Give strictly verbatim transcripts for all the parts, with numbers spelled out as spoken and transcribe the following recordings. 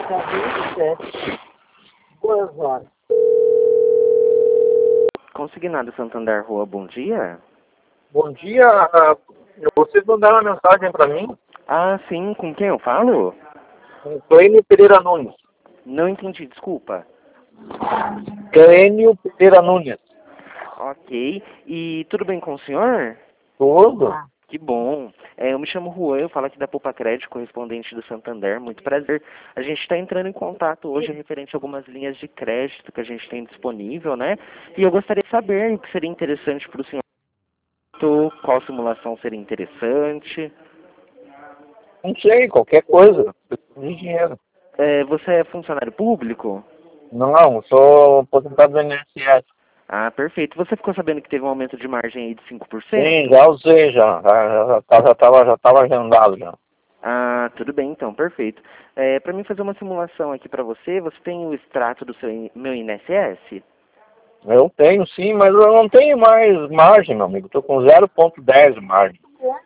vinte e sete, duas horas. Consignado Santander Rua, bom dia. Bom dia, ah, vocês mandaram uma mensagem para mim, Ah, sim, com quem eu falo? com Clênio Pereira Nunes. Não entendi, desculpa. Clênio Pereira Nunes. Ok, e tudo bem com o senhor? Tudo? Que bom. É, eu me chamo Juan, eu falo aqui da Poupa Crédito, correspondente do Santander, muito prazer. A gente está entrando em contato hoje referente a algumas linhas de crédito que a gente tem disponível, né? E eu gostaria de saber o que seria interessante para o senhor, qual simulação seria interessante. Não sei, qualquer coisa. Preciso de dinheiro. É, você é funcionário público? Não, sou aposentado do I N S S. Ah, perfeito. Você ficou sabendo que teve um aumento de margem aí de cinco por cento? Sim, já usei já. Já estava já tava, já tava agendado já. Ah, tudo bem então, perfeito. É, para mim fazer uma simulação aqui para você, você tem o extrato do seu I- meu I N S S? Eu tenho sim, mas eu não tenho mais margem, meu amigo. Estou com zero ponto dez de margem.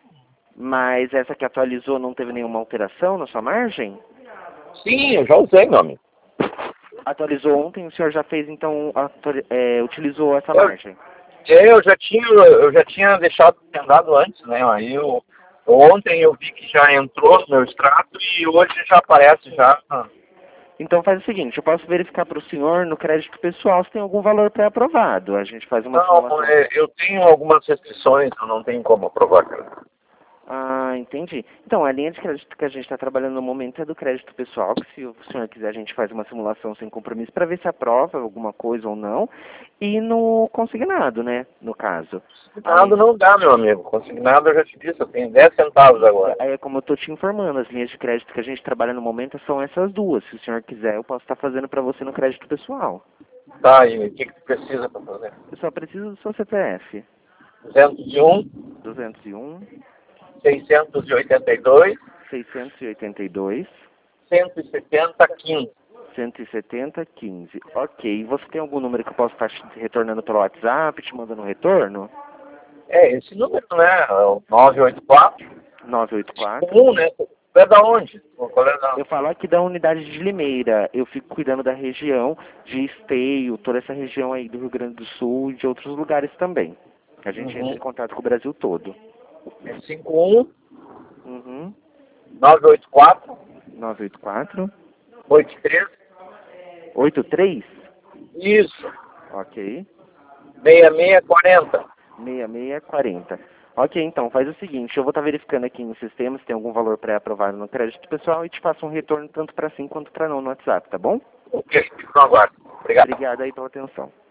Mas essa que atualizou não teve nenhuma alteração na sua margem? Sim, eu já usei, meu amigo. Atualizou ontem, o senhor já fez então, atu- é, utilizou essa Eu, margem? eu já tinha, eu já tinha deixado agendado antes, né? Aí eu, ontem eu vi que já entrou no meu extrato e hoje já aparece já. Então faz o seguinte, eu posso verificar para o senhor no crédito pessoal se tem algum valor pré-aprovado. A gente faz uma Não, simulação. é, eu tenho algumas restrições, eu não tenho como aprovar, cara. Ah, entendi. Então, a linha de crédito que a gente está trabalhando no momento é do crédito pessoal, que se o senhor quiser a gente faz uma simulação sem compromisso para ver se aprova alguma coisa ou não. E no consignado, né, no caso. Consignado não dá, meu amigo. Consignado eu já te disse, eu tenho dez centavos agora. É como eu estou te informando, as linhas de crédito que a gente trabalha no momento são essas duas. Se o senhor quiser, eu posso estar fazendo para você no crédito pessoal. Tá, e o que, que tu precisa para fazer? Eu só preciso do seu C P F. duzentos e um, duzentos e um, seiscentos e oitenta e dois, seiscentos e oitenta e dois, cento e setenta, quinze. cento e setenta, quinze. Ok. Você tem algum número que eu posso estar te retornando pelo WhatsApp, te mandando um retorno? É, esse número, né? É o nove oito quatro. nove oito quatro. Um, né? Tu é da onde? Qual é da... Eu falo aqui da unidade de Limeira. Eu fico cuidando da região de Esteio, toda essa região aí do Rio Grande do Sul e de outros lugares também. A gente entra Uhum. em contato com o Brasil todo. É cinco um, Uhum. nove oito quatro, nove oito quatro. oito três. oito três? Isso. Ok. seis seis quarenta. seis seis quarenta. Ok, então, faz o seguinte, eu vou estar verificando aqui no sistema se tem algum valor pré-aprovado no crédito pessoal e te faço um retorno tanto para sim quanto para não no WhatsApp, tá bom? Ok, fico no aguardo. Obrigado. Obrigado aí pela atenção.